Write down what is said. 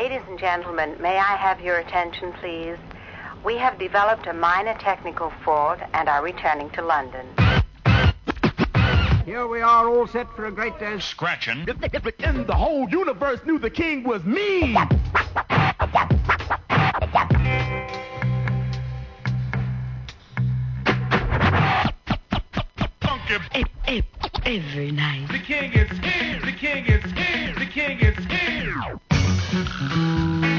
Ladies and gentlemen, may I have your attention, please? We have developed a minor technical fault and are returning to London. Here we are, all set for a great day. Scratching. And the whole universe knew the king was me. Every night. The king is here. The king is here. The king is here.